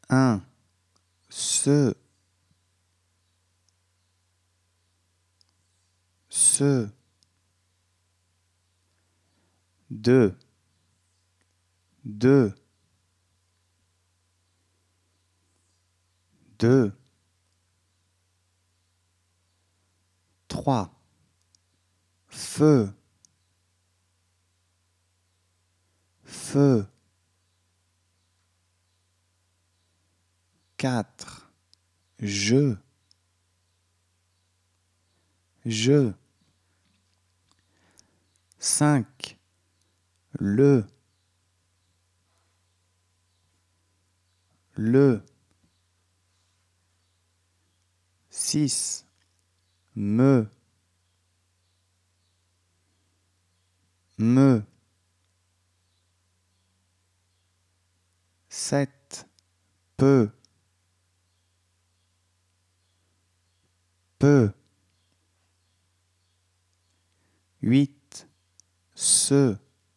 un, ce, deux, deux, trois, feu, quatre, je, cinq, le, six, me, sept, peu, huit, ce,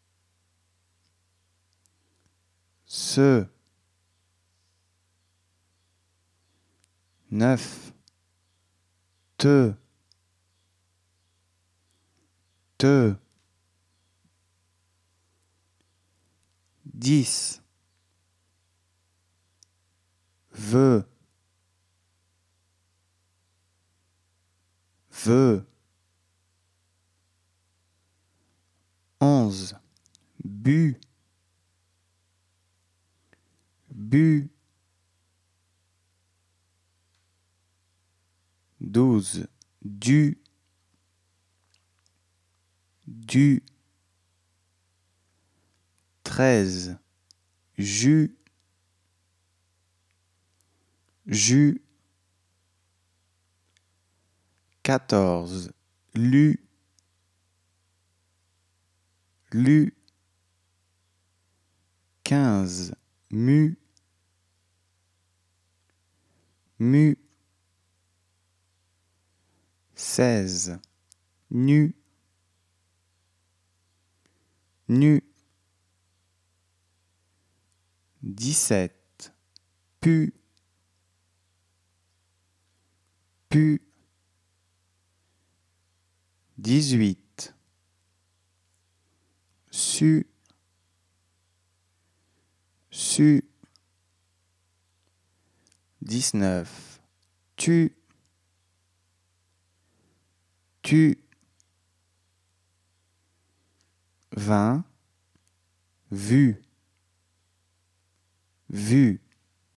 neuf, te, 10, veux, 11, bu, 12, du, 13, jus, 14, lu, 15, mu, 16, nu, 17, pu, 18, su, 19, tu, 20, vu,